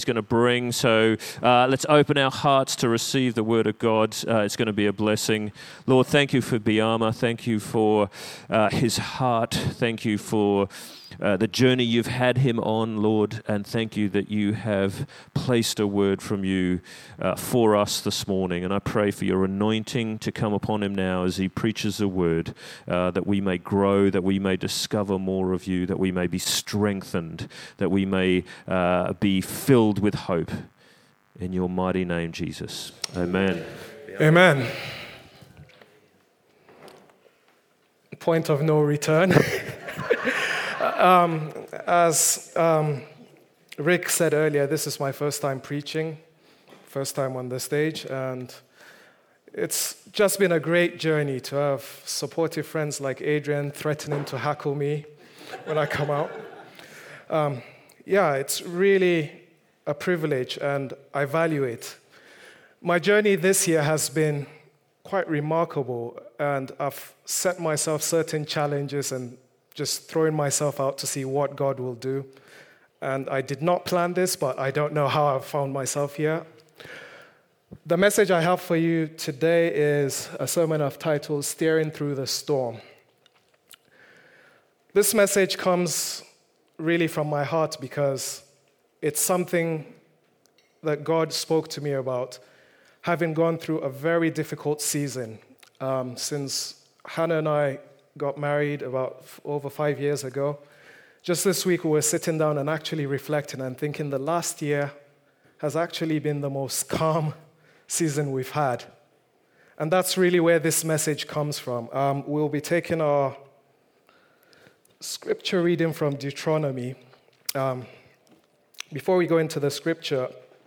going to bring. So let's open our hearts to receive the word of God. It's going to be a blessing. Lord, thank you for Biama. Thank you for his heart. Thank you for the journey you've had him on, Lord, and thank you that you have placed a word from you for us this morning. And I pray for your anointing to come upon him now as he preaches the word, that we may grow, that we may discover more of you, that we may be strengthened, that we may be filled with hope. In your mighty name, Jesus. Amen. Amen. Point of no return. As Rick said earlier, this is my first time preaching, first time on the stage, and it's just been a great journey to have supportive friends like Adrian threatening to hackle me when I come out. It's really a privilege, and I value it. My journey this year has been quite remarkable, and I've set myself certain challenges and just throwing myself out to see what God will do. And I did not plan this, but I don't know how I've found myself here. The message I have for you today is a sermon I've titled, Steering Through the Storm. This message comes really from my heart because it's something that God spoke to me about, having gone through a very difficult season. Since Hannah and I got married about over 5 years ago, just this week we were sitting down and actually reflecting and thinking the last year has actually been the most calm season we've had. And that's really where this message comes from. We'll be taking our scripture reading from Deuteronomy. Before we go into the scripture,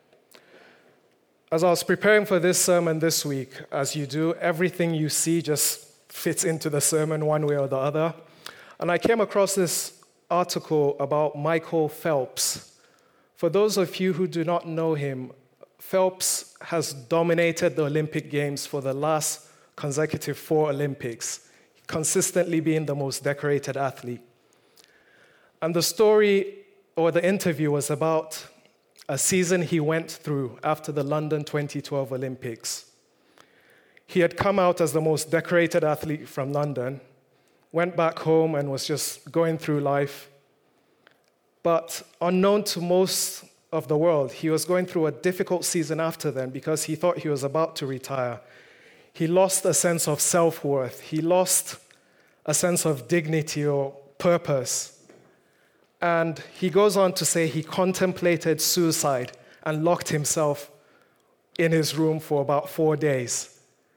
as I was preparing for this sermon this week, as you do, everything you see just fits into the sermon one way or the other. And I came across this article about Michael Phelps. For those of you who do not know him, Phelps has dominated the Olympic Games for the last consecutive 4 Olympics, consistently being the most decorated athlete. And the story or the interview was about a season he went through after the London 2012 Olympics. He had come out as the most decorated athlete from London, went back home and was just going through life. But unknown to most of the world, he was going through a difficult season after then because he thought he was about to retire. He lost a sense of self-worth. He lost a sense of dignity or purpose. And he goes on to say he contemplated suicide and locked himself in his room for about 4 days.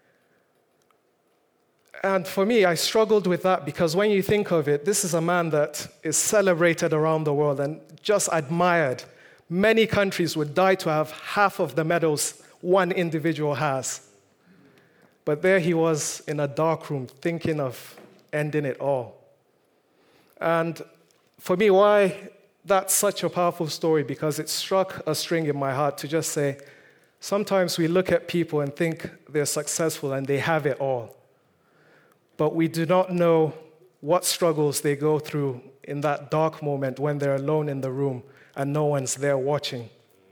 And for me, I struggled with that because when you think of it, this is a man that is celebrated around the world and just admired. Many countries would die to have half of the medals one individual has. But there he was in a dark room thinking of ending it all. And for me, why that's such a powerful story, because it struck a string in my heart to just say, sometimes we look at people and think they're successful and they have it all. But we do not know what struggles they go through in that dark moment when they're alone in the room and no one's there watching.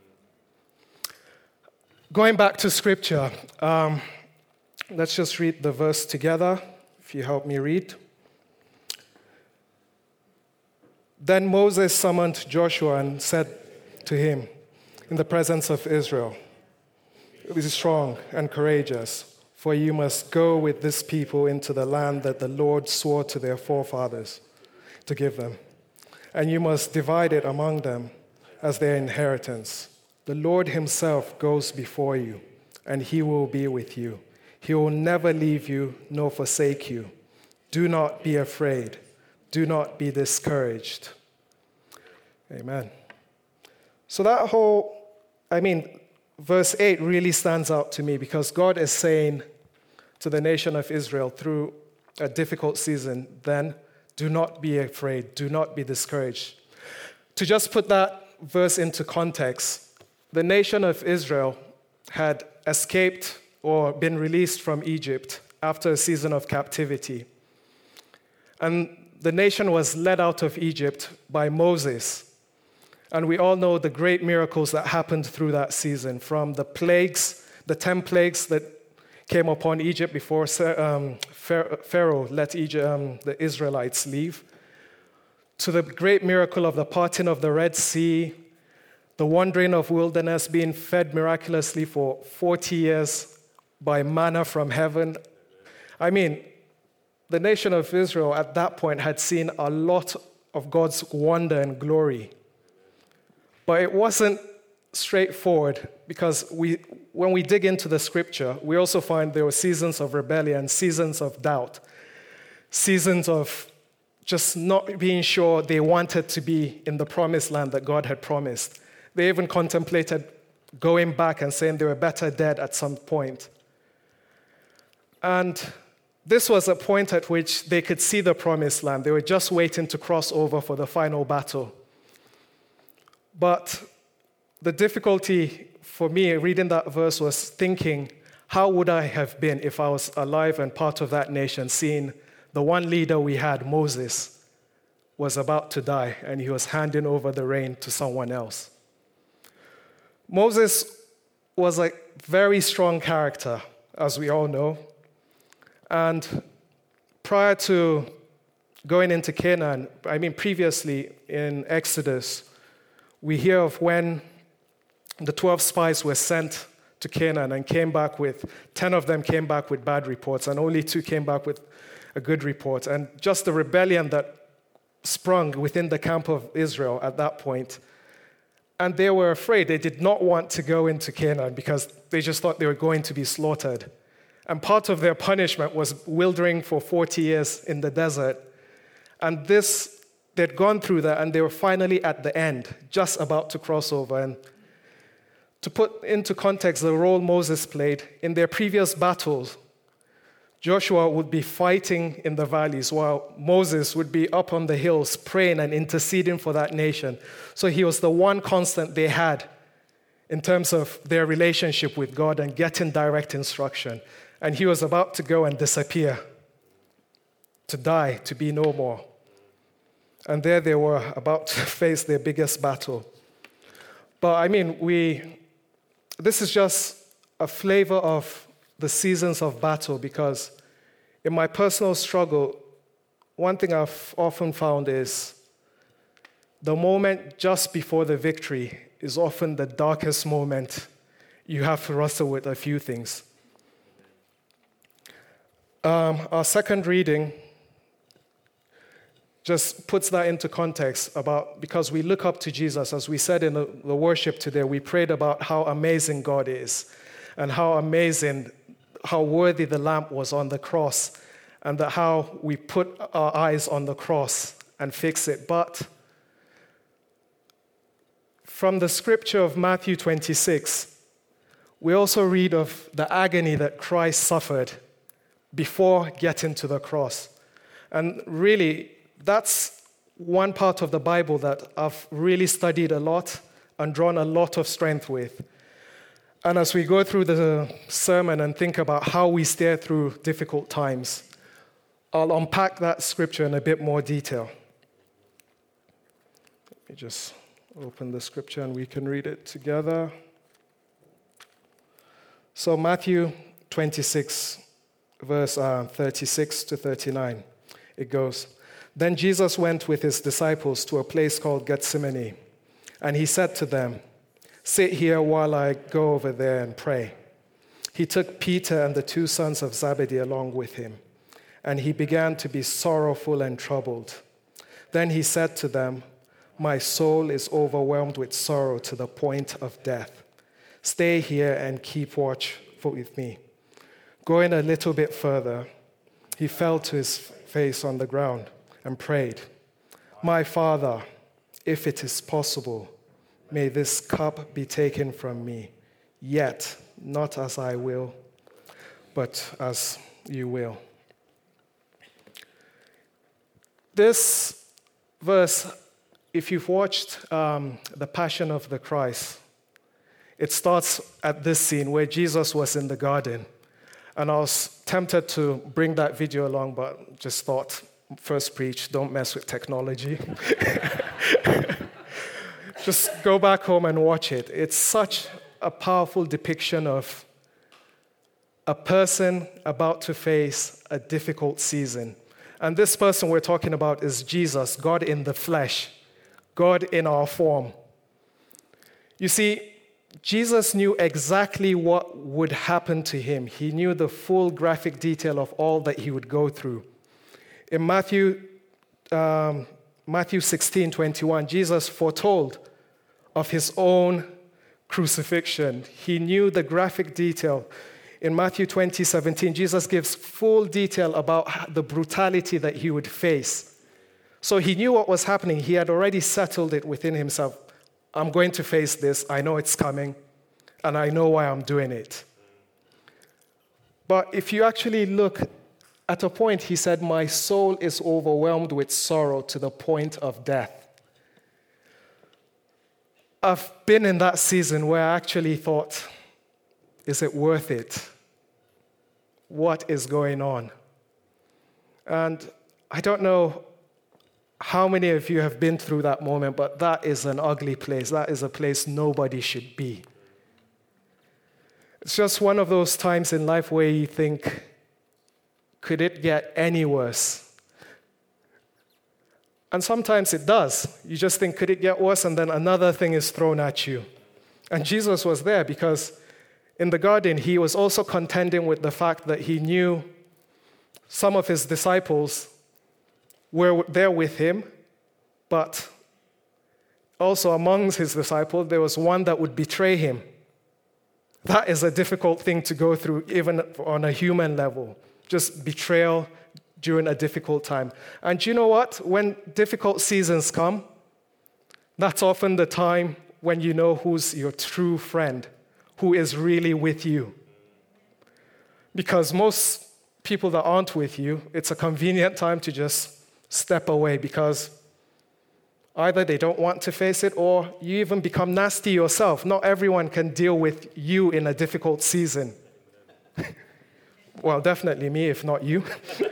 Going back to scripture, let's just read the verse together, if you help me read. Then Moses summoned Joshua and said to him in the presence of Israel, "Be strong and courageous, for you must go with this people into the land that the Lord swore to their forefathers to give them. And you must divide it among them as their inheritance. The Lord himself goes before you, and he will be with you. He will never leave you nor forsake you. Do not be afraid. Do not be discouraged." Amen. So that verse 8 really stands out to me because God is saying to the nation of Israel through a difficult season, then do not be afraid, do not be discouraged. To just put that verse into context, the nation of Israel had escaped or been released from Egypt after a season of captivity. And the nation was led out of Egypt by Moses. And we all know the great miracles that happened through that season, from the plagues, the 10 plagues that came upon Egypt before Pharaoh let the Israelites leave, to the great miracle of the parting of the Red Sea, the wandering of wilderness, being fed miraculously for 40 years by manna from heaven. I mean, the nation of Israel at that point had seen a lot of God's wonder and glory. But it wasn't straightforward, because when we dig into the scripture, we also find there were seasons of rebellion, seasons of doubt, seasons of just not being sure they wanted to be in the promised land that God had promised. They even contemplated going back and saying they were better dead at some point. And this was a point at which they could see the promised land. They were just waiting to cross over for the final battle. But the difficulty for me reading that verse was thinking, how would I have been if I was alive and part of that nation, seeing the one leader we had, Moses, was about to die and he was handing over the reign to someone else. Moses was a very strong character, as we all know. And prior to going into Canaan, previously in Exodus, we hear of when the 12 spies were sent to Canaan and 10 of them came back with bad reports, and only 2 came back with a good report. And just the rebellion that sprung within the camp of Israel at that point. And they were afraid. They did not want to go into Canaan because they just thought they were going to be slaughtered. And part of their punishment was wildering for 40 years in the desert. And they'd gone through that, and they were finally at the end, just about to cross over. And to put into context the role Moses played, in their previous battles, Joshua would be fighting in the valleys while Moses would be up on the hills praying and interceding for that nation. So he was the one constant they had in terms of their relationship with God and getting direct instruction. And he was about to go and disappear, to die, to be no more. And there they were about to face their biggest battle. But this is just a flavor of the seasons of battle, because in my personal struggle, one thing I've often found is the moment just before the victory is often the darkest moment. You have to wrestle with a few things. Our second reading just puts that into context because we look up to Jesus. As we said in the worship today, we prayed about how amazing God is and how worthy the Lamb was on the cross, and that how we put our eyes on the cross and fix it. But from the scripture of Matthew 26, we also read of the agony that Christ suffered before getting to the cross. And really, that's one part of the Bible that I've really studied a lot and drawn a lot of strength with. And as we go through the sermon and think about how we steer through difficult times, I'll unpack that scripture in a bit more detail. Let me just open the scripture and we can read it together. So Matthew 26, verse 36 to 39, it goes, "Then Jesus went with his disciples to a place called Gethsemane, and he said to them, 'Sit here while I go over there and pray.' He took Peter and the 2 sons of Zebedee along with him, and he began to be sorrowful and troubled. Then he said to them, 'My soul is overwhelmed with sorrow to the point of death. Stay here and keep watch with me.' Going a little bit further, he fell to his face on the ground and prayed, 'My Father, if it is possible, may this cup be taken from me, yet not as I will, but as you will.'" This verse, if you've watched The Passion of the Christ, it starts at this scene where Jesus was in the garden. And I was tempted to bring that video along, but just thought, first preach, don't mess with technology. Just go back home and watch it. It's such a powerful depiction of a person about to face a difficult season. And this person we're talking about is Jesus, God in the flesh, God in our form. You see, Jesus knew exactly what would happen to him. He knew the full graphic detail of all that he would go through. In Matthew 16:21, Jesus foretold of his own crucifixion. He knew the graphic detail. In Matthew 20:17, Jesus gives full detail about the brutality that he would face. So he knew what was happening. He had already settled it within himself. I'm going to face this. I know it's coming, and I know why I'm doing it. But if you actually look at a point, he said, my soul is overwhelmed with sorrow to the point of death. I've been in that season where I actually thought, is it worth it? What is going on? And I don't know how many of you have been through that moment, but that is an ugly place. That is a place nobody should be. It's just one of those times in life where you think, could it get any worse? And sometimes it does. You just think, could it get worse? And then another thing is thrown at you. And Jesus was there because in the garden, he was also contending with the fact that he knew some of his disciples were there with him, but also amongst his disciples, there was one that would betray him. That is a difficult thing to go through, even on a human level, just betrayal during a difficult time. And you know what? When difficult seasons come, that's often the time when you know who's your true friend, who is really with you. Because most people that aren't with you, it's a convenient time to just step away because either they don't want to face it or you even become nasty yourself. Not everyone can deal with you in a difficult season. Well, definitely me, if not you.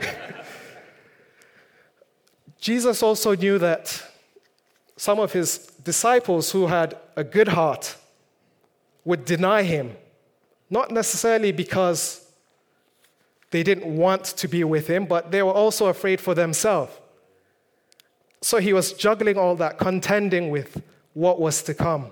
Jesus also knew that some of his disciples who had a good heart would deny him, not necessarily because they didn't want to be with him, but they were also afraid for themselves. So he was juggling all that, contending with what was to come.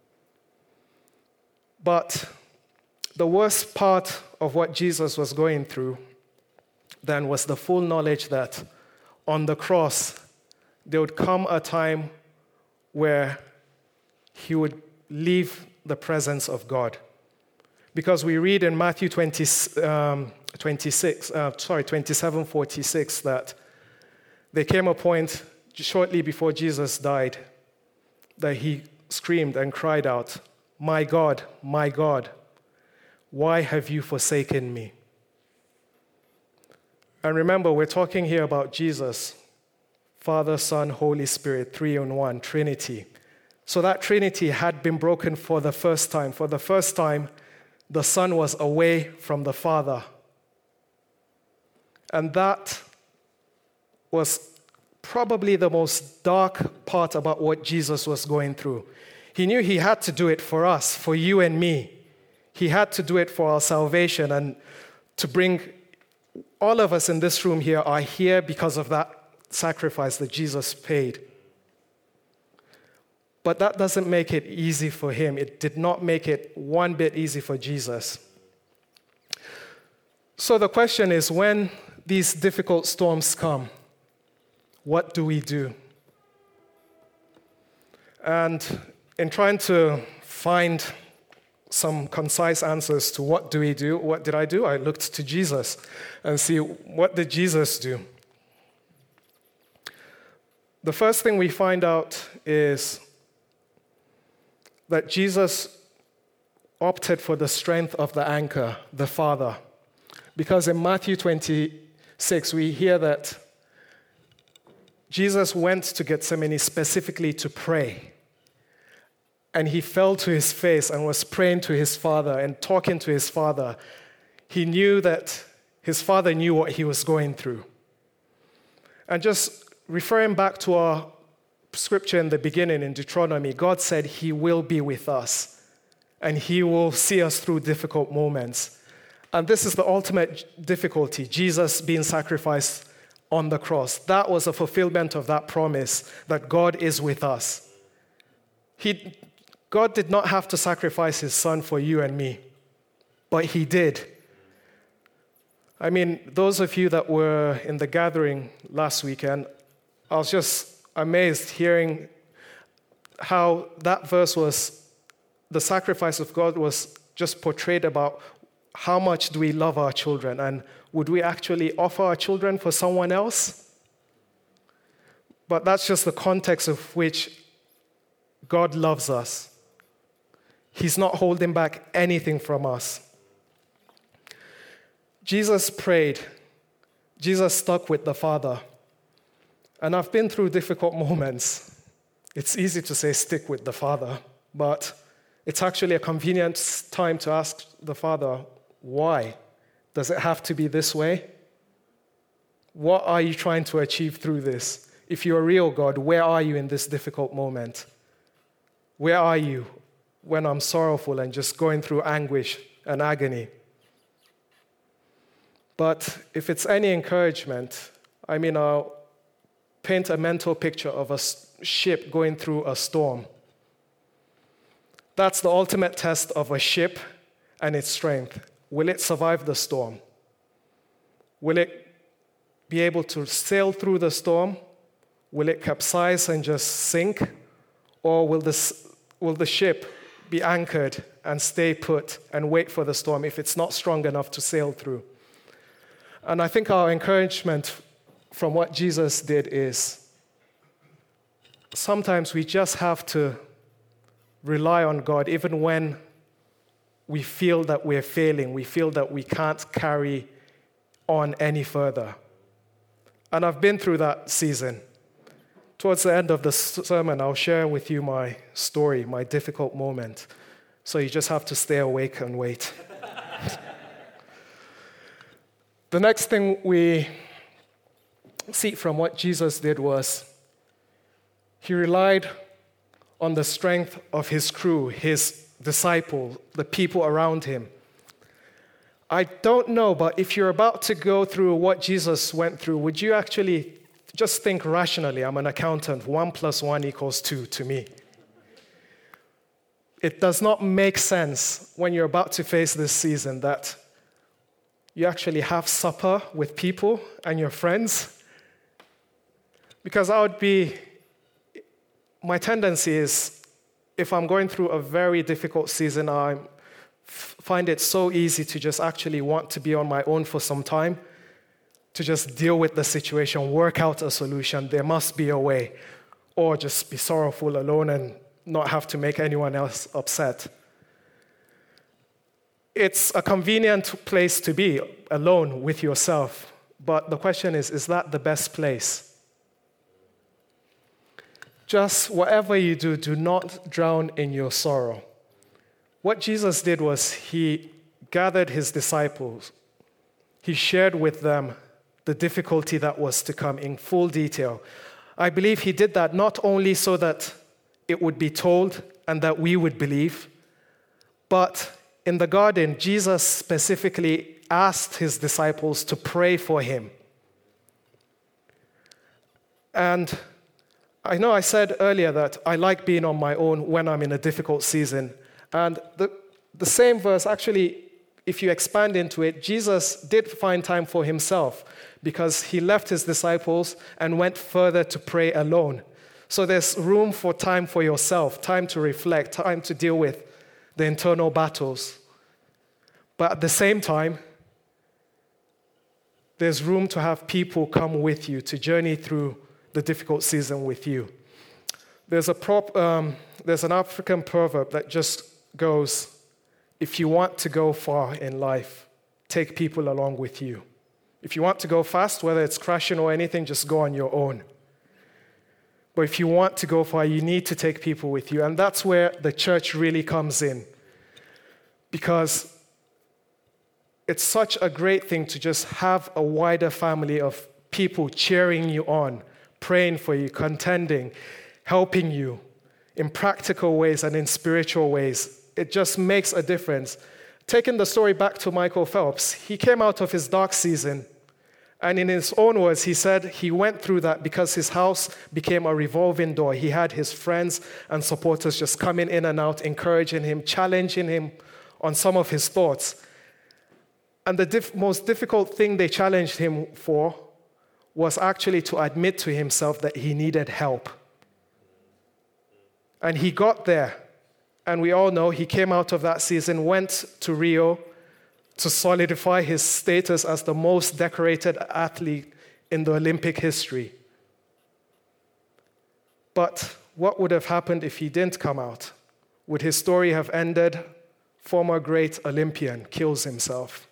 But the worst part of what Jesus was going through then was the full knowledge that on the cross, there would come a time where he would leave the presence of God. Because we read in Matthew 27:46 that there came a point shortly before Jesus died that he screamed and cried out, my God, why have you forsaken me?" And remember, we're talking here about Jesus, Father, Son, Holy Spirit, 3 in 1, Trinity. So that Trinity had been broken for the first time. For the first time, the Son was away from the Father. And that was probably the most dark part about what Jesus was going through. He knew he had to do it for us, for you and me. He had to do it for our salvation and to bring all of us in this room here are here because of that sacrifice that Jesus paid. But that doesn't make it easy for him. It did not make it one bit easy for Jesus. So the question is, when these difficult storms come, what do we do? And in trying to find some concise answers to what do we do, what did I do? I looked to Jesus and see, what did Jesus do? The first thing we find out is that Jesus opted for the strength of the anchor, the Father. Because in Matthew 26, we hear that Jesus went to Gethsemane specifically to pray. And he fell to his face and was praying to his Father and talking to his Father. He knew that his Father knew what he was going through. And just referring back to our scripture in the beginning in Deuteronomy, God said he will be with us and he will see us through difficult moments. And this is the ultimate difficulty, Jesus being sacrificed on the cross. That was a fulfillment of that promise that God is with us. God did not have to sacrifice his son for you and me, but he did. I mean, those of you that were in the gathering last weekend, I was just amazed hearing how that verse was, the sacrifice of God was just portrayed about how much do we love our children, and would we actually offer our children for someone else? But that's just the context of which God loves us. He's not holding back anything from us. Jesus prayed. Jesus stuck with the Father. And I've been through difficult moments. It's easy to say stick with the Father, but it's actually a convenient time to ask the Father, why? Does it have to be this way? What are you trying to achieve through this? If you're a real God, where are you in this difficult moment? Where are you when I'm sorrowful and just going through anguish and agony? But if it's any encouragement, I'll paint a mental picture of a ship going through a storm. That's the ultimate test of a ship and its strength. Will it survive the storm? Will it be able to sail through the storm? Will it capsize and just sink? Or will the ship be anchored and stay put and wait for the storm if it's not strong enough to sail through? And I think our encouragement from what Jesus did is sometimes we just have to rely on God even when we feel that we're failing, we feel that we can't carry on any further. And I've been through that season. Towards the end of the sermon, I'll share with you my story, my difficult moment. So you just have to stay awake and wait. The next thing we see from what Jesus did was he relied on the strength of his crew, his disciples, the people around him. I don't know, but if you're about to go through what Jesus went through, would you actually just think rationally? I'm an accountant. 1 + 1 = 2 to me. It does not make sense when you're about to face this season that you actually have supper with people and your friends. Because my tendency is, if I'm going through a very difficult season, I find it so easy to just actually want to be on my own for some time, to just deal with the situation, work out a solution. There must be a way. Or just be sorrowful alone and not have to make anyone else upset. It's a convenient place to be, alone with yourself. But the question is that the best place? Just whatever you do, do not drown in your sorrow. What Jesus did was he gathered his disciples. He shared with them the difficulty that was to come in full detail. I believe he did that not only so that it would be told and that we would believe, but in the garden, Jesus specifically asked his disciples to pray for him. And I know I said earlier that I like being on my own when I'm in a difficult season. And the same verse, actually, if you expand into it, Jesus did find time for himself because he left his disciples and went further to pray alone. So there's room for time for yourself, time to reflect, time to deal with the internal battles. But at the same time, there's room to have people come with you to journey through the difficult season with you. There's an African proverb that just goes, if you want to go far in life, take people along with you. If you want to go fast, whether it's crashing or anything, just go on your own. But if you want to go far, you need to take people with you. And that's where the church really comes in. Because it's such a great thing to just have a wider family of people cheering you on, praying for you, contending, helping you in practical ways and in spiritual ways. It just makes a difference. Taking the story back to Michael Phelps, he came out of his dark season, and in his own words, he said he went through that because his house became a revolving door. He had his friends and supporters just coming in and out, encouraging him, challenging him on some of his thoughts. And the most difficult thing they challenged him for was actually to admit to himself that he needed help. And he got there. And we all know he came out of that season, went to Rio to solidify his status as the most decorated athlete in the Olympic history. But what would have happened if he didn't come out? Would his story have ended? Former great Olympian kills himself.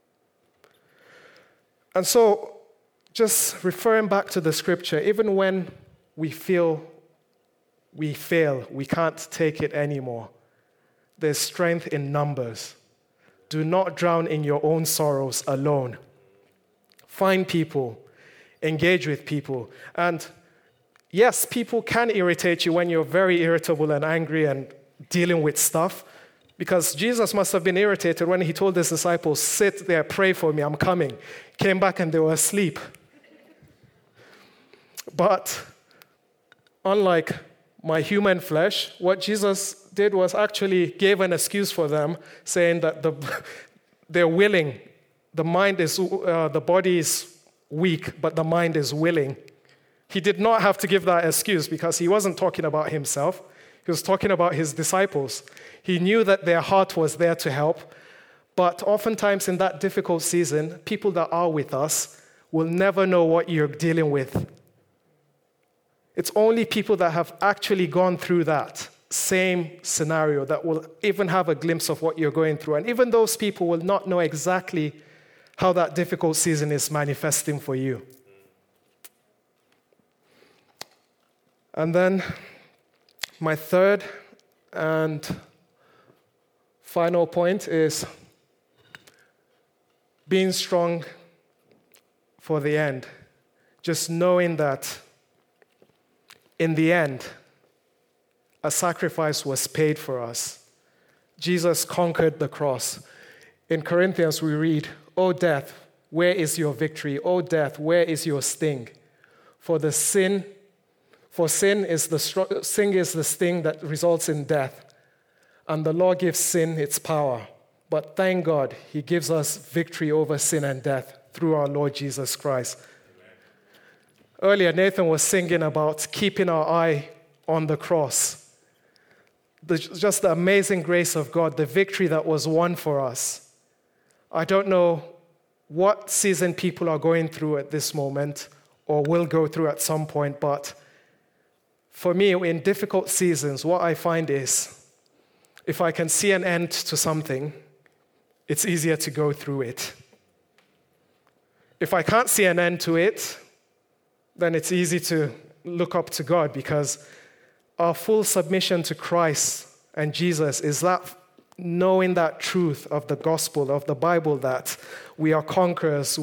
And so, just referring back to the scripture, even when we feel we fail, we can't take it anymore, there's strength in numbers. Do not drown in your own sorrows alone. Find people, engage with people. And yes, people can irritate you when you're very irritable and angry and dealing with stuff, because Jesus must have been irritated when he told his disciples, sit there, pray for me, I'm coming. Came back and they were asleep. But unlike my human flesh, what Jesus did was actually gave an excuse for them, saying that they're willing. The body is weak, but the mind is willing. He did not have to give that excuse because he wasn't talking about himself. He was talking about his disciples. He knew that their heart was there to help, but oftentimes in that difficult season, people that are with us will never know what you're dealing with. It's only people that have actually gone through that same scenario that will even have a glimpse of what you're going through. And even those people will not know exactly how that difficult season is manifesting for you. And then my third and final point is being strong for the end. Just knowing that in the end, a sacrifice was paid for us. Jesus conquered the cross. In Corinthians, we read, "O death, where is your victory? O death, where is your sting? For sin is the sting that results in death, and the law gives sin its power. But thank God, he gives us victory over sin and death through our Lord Jesus Christ." Earlier, Nathan was singing about keeping our eye on the cross. Just the amazing grace of God, the victory that was won for us. I don't know what season people are going through at this moment or will go through at some point, but for me, in difficult seasons, what I find is if I can see an end to something, it's easier to go through it. If I can't see an end to it, then it's easy to look up to God, because our full submission to Christ and Jesus is that knowing that truth of the gospel, of the Bible, that we are conquerors,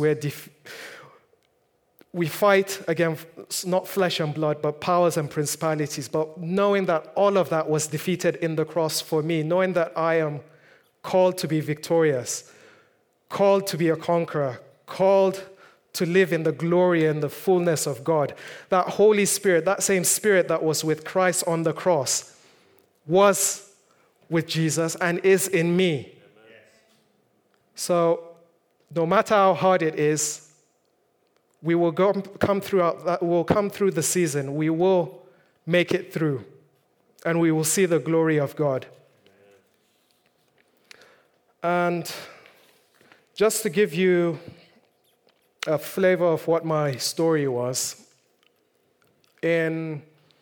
we fight against not flesh and blood, but powers and principalities. But knowing that all of that was defeated in the cross for me, knowing that I am called to be victorious, called to be a conqueror, called to live in the glory and the fullness of God. That Holy Spirit, that same Spirit that was with Christ on the cross, was with Jesus and is in me. Amen. So no matter how hard it is, we will come through the season. We will make it through, and we will see the glory of God. Amen. And just to give you a flavor of what my story was, in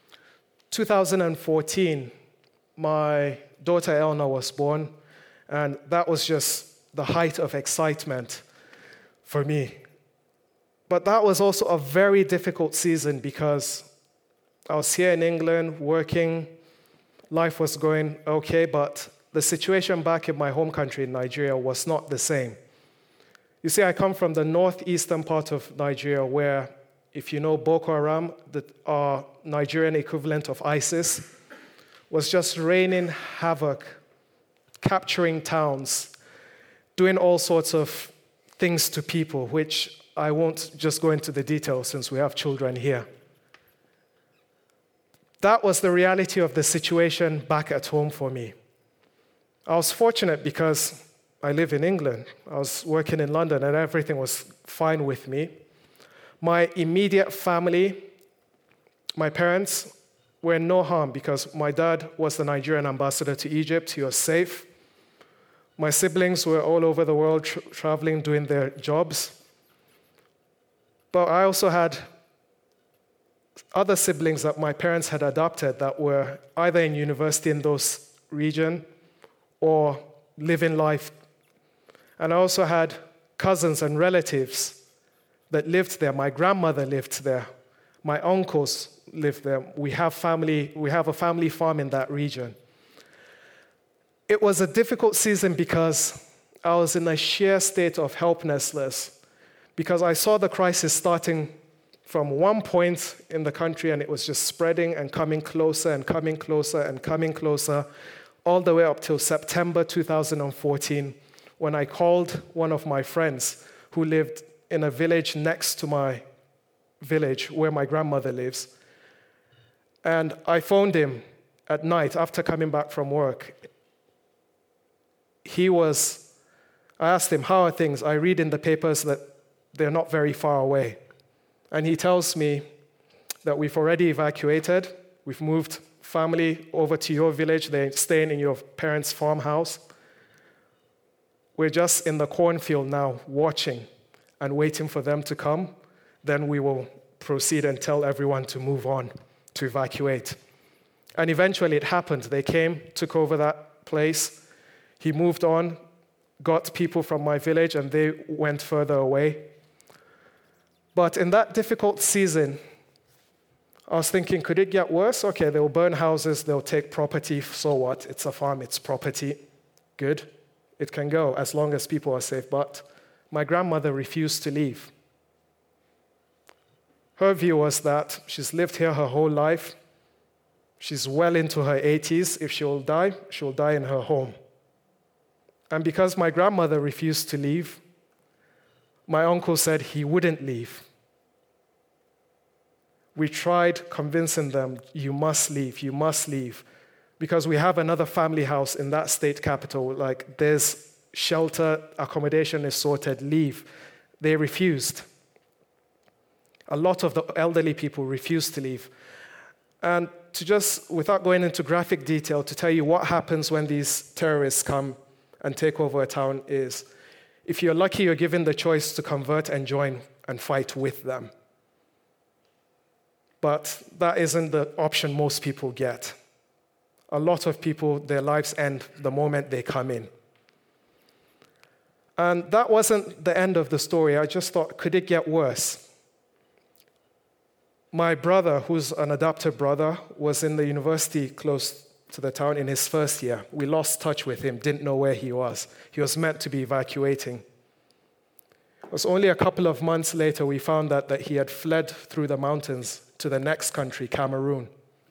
2014, my daughter Elna was born, and that was just the height of excitement for me. But that was also a very difficult season because I was here in England working, life was going okay, but the situation back in my home country in Nigeria was not the same. You see, I come from the northeastern part of Nigeria where if you know Boko Haram, our Nigerian equivalent of ISIS, was just raining havoc, capturing towns, doing all sorts of things to people, which I won't just go into the details since we have children here. That was the reality of the situation back at home for me. I was fortunate because I live in England. I was working in London and everything was fine with me. My immediate family, my parents, were in no harm because my dad was the Nigerian ambassador to Egypt. He was safe. My siblings were all over the world traveling, doing their jobs. But I also had other siblings that my parents had adopted that were either in university in those regions or living life. And I also had cousins and relatives that lived there. My grandmother lived there. My uncles lived there. We have a family farm in that region. It was a difficult season because I was in a sheer state of helplessness, because I saw the crisis starting from one point in the country and it was just spreading and coming closer and coming closer and coming closer, all the way up till September 2014, when I called one of my friends who lived in a village next to my village where my grandmother lives. And I phoned him at night after coming back from work. I asked him, how are things? I read in the papers that they're not very far away. And he tells me that we've already evacuated. We've moved family over to your village. They're staying in your parents' farmhouse. We're just in the cornfield now, watching and waiting for them to come. Then we will proceed and tell everyone to move on, to evacuate. And eventually it happened. They came, took over that place. He moved on, got people from my village, and they went further away. But in that difficult season, I was thinking, could it get worse? Okay, they'll burn houses, they'll take property, so what? It's a farm, it's property. Good, it can go as long as people are safe. But my grandmother refused to leave. Her view was that she's lived here her whole life. She's well into her 80s. If she'll die in her home. And because my grandmother refused to leave, my uncle said he wouldn't leave. We tried convincing them, you must leave, because we have another family house in that state capital, like there's shelter, accommodation is sorted, leave. They refused. A lot of the elderly people refused to leave. And to just, without going into graphic detail, to tell you what happens when these terrorists come and take over a town is, if you're lucky, you're given the choice to convert and join and fight with them. But that isn't the option most people get. A lot of people, their lives end the moment they come in. And that wasn't the end of the story. I just thought, could it get worse? My brother, who's an adopted brother, was in the university close to the town in his first year. We lost touch with him, didn't know where he was. He was meant to be evacuating. It was only a couple of months later we found out that he had fled through the mountains to the next country, Cameroon.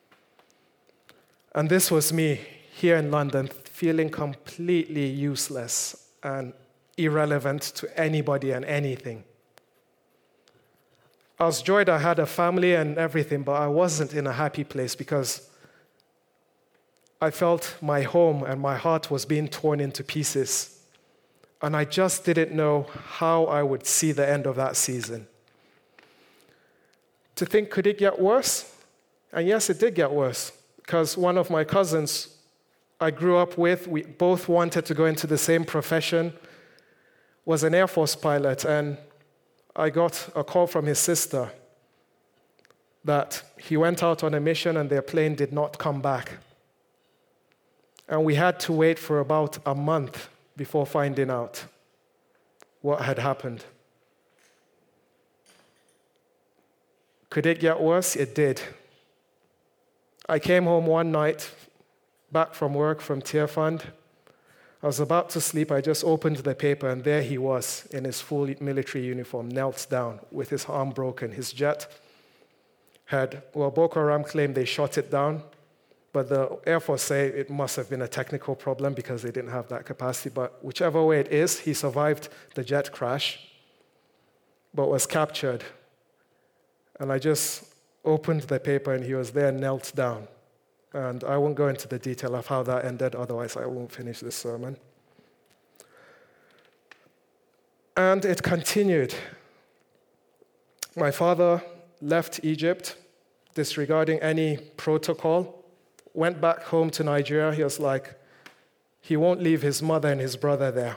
And this was me here in London, feeling completely useless and irrelevant to anybody and anything. I was joyed I had a family and everything, but I wasn't in a happy place because I felt my home and my heart was being torn into pieces. And I just didn't know how I would see the end of that season. To think, could it get worse? And yes, it did get worse, because one of my cousins I grew up with, we both wanted to go into the same profession, was an Air Force pilot, and I got a call from his sister that he went out on a mission and their plane did not come back. And we had to wait for about a month before finding out what had happened. Could it get worse? It did. I came home one night, back from work from Tear Fund. I was about to sleep. I just opened the paper, and there he was in his full military uniform, knelt down with his arm broken. His jet Boko Haram claimed they shot it down, but the Air Force say it must have been a technical problem because they didn't have that capacity. But whichever way it is, he survived the jet crash, but was captured. And I just opened the paper, and he was there, knelt down. And I won't go into the detail of how that ended, otherwise I won't finish this sermon. And it continued. My father left Egypt, disregarding any protocol, went back home to Nigeria. He was like, he won't leave his mother and his brother there.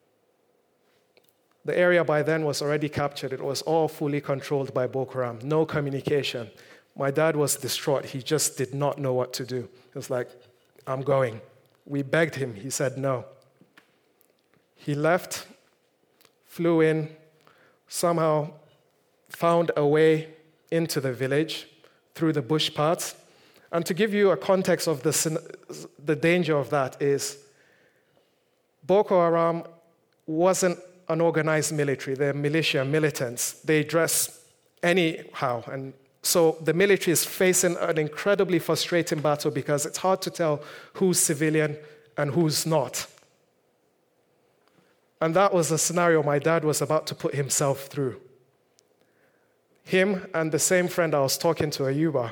The area by then was already captured. It was all fully controlled by Boko Haram, no communication. My dad was distraught. He just did not know what to do. He was like, I'm going. We begged him. He said no. He left, flew in, somehow found a way into the village through the bush paths. And to give you a context of the danger of that is Boko Haram wasn't an organized military. They're militia, militants. They dress anyhow. And so the military is facing an incredibly frustrating battle because it's hard to tell who's civilian and who's not. And that was the scenario my dad was about to put himself through. Him and the same friend I was talking to, Ayuba,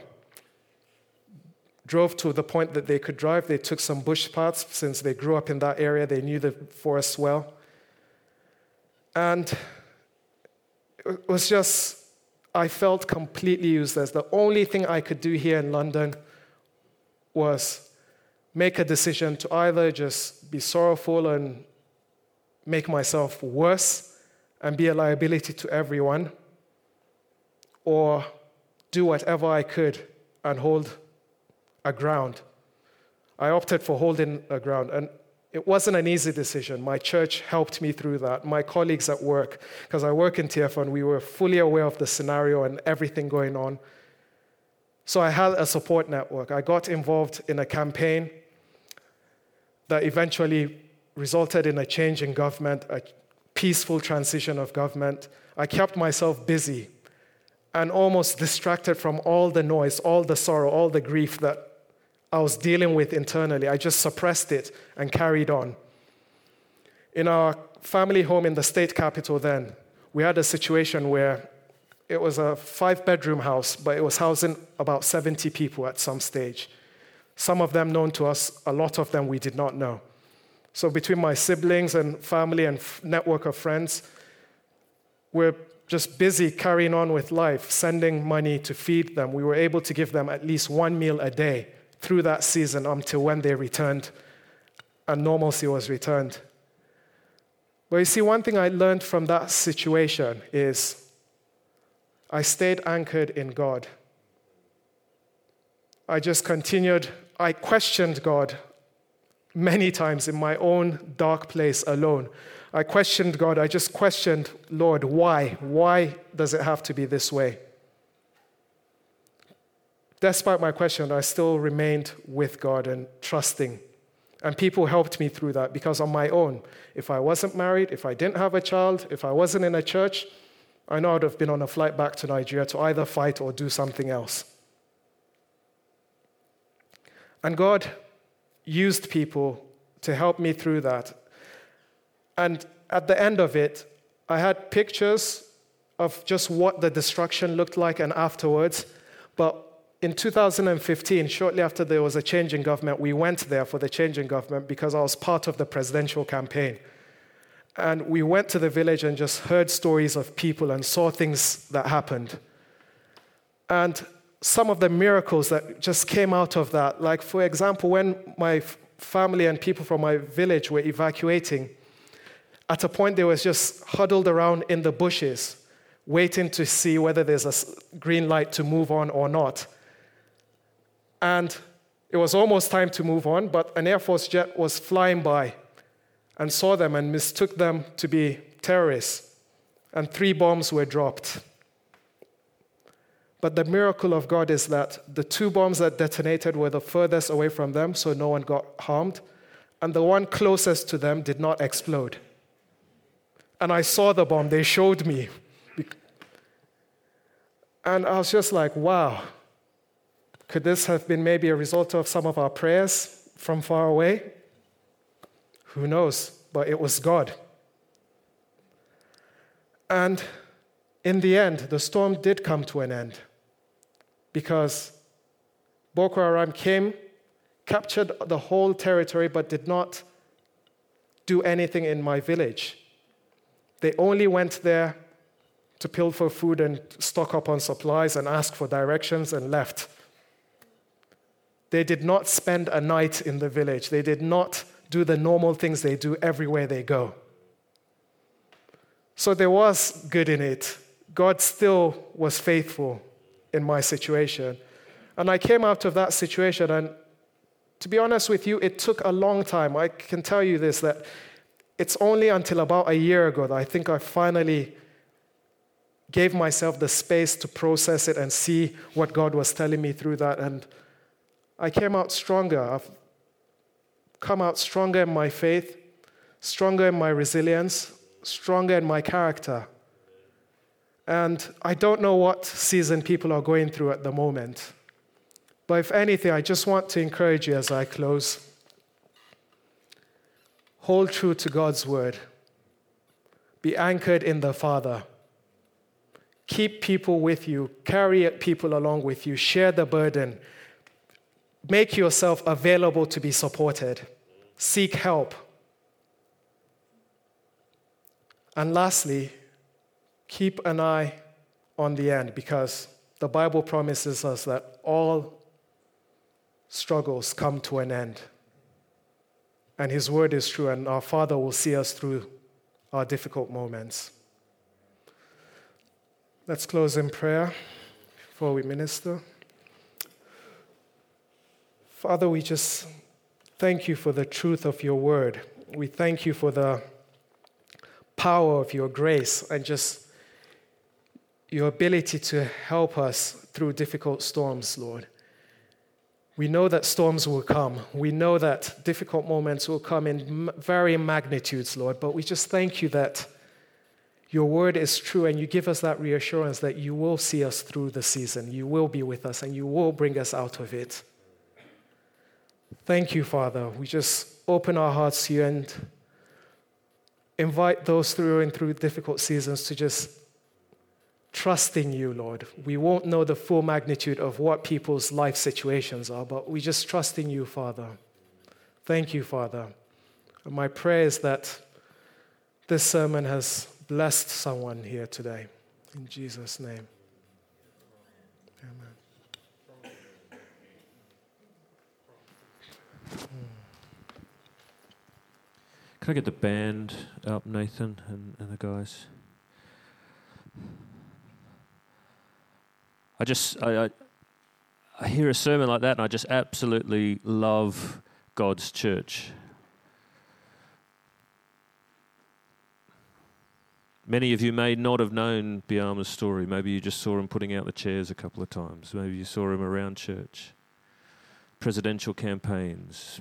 drove to the point that they could drive. They took some bush paths since they grew up in that area. They knew the forest well. And it was just, I felt completely useless. The only thing I could do here in London was make a decision to either just be sorrowful and make myself worse and be a liability to everyone, or do whatever I could and hold a ground. I opted for holding a ground, and it wasn't an easy decision. My church helped me through that. My colleagues at work, because I work in TFN, we were fully aware of the scenario and everything going on. So I had a support network. I got involved in a campaign that eventually resulted in a change in government, a peaceful transition of government. I kept myself busy and almost distracted from all the noise, all the sorrow, all the grief that I was dealing with internally. I just suppressed it and carried on. In our family home in the state capital then, we had a situation where it was a 5-bedroom house, but it was housing about 70 people at some stage. Some of them known to us, a lot of them we did not know. So between my siblings and family and network of friends, we're just busy carrying on with life, sending money to feed them. We were able to give them at least one meal a day through that season until when they returned and normalcy was returned. But you see, one thing I learned from that situation is I stayed anchored in God. I just continued. I questioned God many times in my own dark place alone. I questioned God. I just questioned, Lord, why? Why does it have to be this way? Despite my question, I still remained with God and trusting. And people helped me through that because on my own, if I wasn't married, if I didn't have a child, if I wasn't in a church, I know I would have been on a flight back to Nigeria to either fight or do something else. And God used people to help me through that. And at the end of it, I had pictures of just what the destruction looked like and afterwards. But in 2015, shortly after there was a change in government, we went there for the change in government because I was part of the presidential campaign. And we went to the village and just heard stories of people and saw things that happened. And some of the miracles that just came out of that, like for example, when my family and people from my village were evacuating, at a point they was just huddled around in the bushes, waiting to see whether there's a green light to move on or not. And it was almost time to move on, but an Air Force jet was flying by and saw them and mistook them to be terrorists. And 3 bombs were dropped. But the miracle of God is that the 2 bombs that detonated were the furthest away from them, so no one got harmed. and the one closest to them did not explode. And I saw the bomb. They showed me. And I was just like, wow. Could this have been maybe a result of some of our prayers from far away? Who knows? But it was God. And in the end, the storm did come to an end because Boko Haram came, captured the whole territory, but did not do anything in my village. They only went there to pilfer food and stock up on supplies and ask for directions and left. They did not spend a night in the village. They did not do the normal things they do everywhere they go. So there was good in it. God still was faithful in my situation. And I came out of that situation, and to be honest with you, it took a long time. I can tell you this, that it's only until about a year ago that I think I finally gave myself the space to process it and see what God was telling me through that. And I came out stronger. I've come out stronger in my faith, stronger in my resilience, stronger in my character. And I don't know what season people are going through at the moment. But if anything, I just want to encourage you as I close. Hold true to God's word. Be anchored in the Father. Keep people with you. Carry people along with you. Share the burden. Make yourself available to be supported. Seek help. And lastly, keep an eye on the end, because the Bible promises us that all struggles come to an end. And His word is true, and our Father will see us through our difficult moments. Let's close in prayer before we minister. Father, we just thank you for the truth of your word. We thank you for the power of your grace and just your ability to help us through difficult storms, Lord. We know that storms will come. We know that difficult moments will come in varying magnitudes, Lord, but we just thank you that your word is true, and you give us that reassurance that you will see us through the season. You will be with us, and you will bring us out of it. Thank you, Father. We just open our hearts to you and invite those through difficult seasons to just trust in you, Lord. We won't know the full magnitude of what people's life situations are, but we just trust in you, Father. Thank you, Father. And my prayer is that this sermon has blessed someone here today. In Jesus' name. Amen. Can I get the band up, Nathan and the guys? I hear a sermon like that, and I just absolutely love God's church. Many of you may not have known Biama's story. Maybe you just saw him putting out the chairs a couple of times. Maybe you saw him around church, presidential campaigns.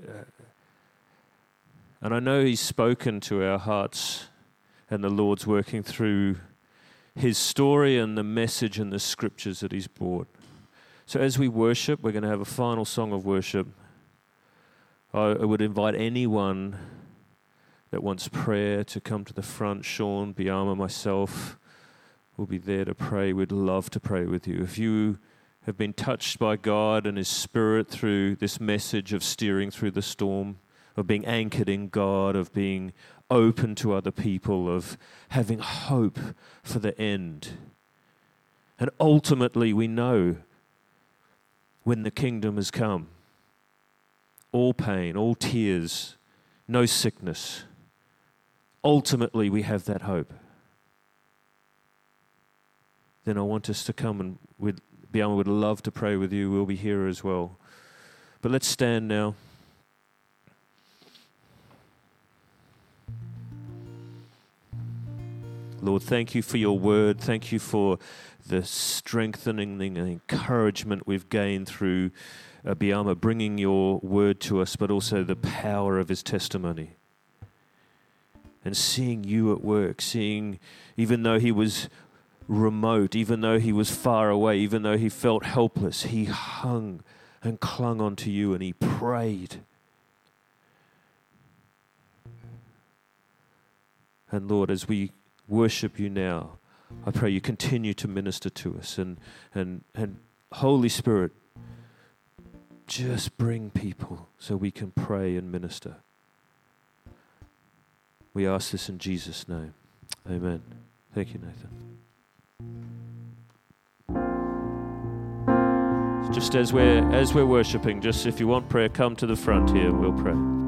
And I know he's spoken to our hearts, and the Lord's working through his story and the message and the scriptures that he's brought. So as we worship, we're going to have a final song of worship. I would invite anyone that wants prayer to come to the front. Sean, Biama, myself will be there to pray. We'd love to pray with you. If you have been touched by God and His Spirit through this message of steering through the storm, of being anchored in God, of being open to other people, of having hope for the end. And ultimately, we know when the kingdom has come, all pain, all tears, no sickness, ultimately we have that hope. Then I want us to come, and Biama would love to pray with you. We'll be here as well. But let's stand now. Lord, thank you for your word. Thank you for the strengthening and encouragement we've gained through Biama bringing your word to us, but also the power of his testimony. And seeing you at work, seeing, even though he was remote, even though he was far away, even though he felt helpless, he hung and clung onto you and he prayed. And Lord, as we worship you now, I pray you continue to minister to us, and Holy Spirit, just bring people so we can pray and minister. We ask this in Jesus' name. Amen. Thank you, Nathan. Just as we're worshiping, just if you want prayer, come to the front here, we'll pray.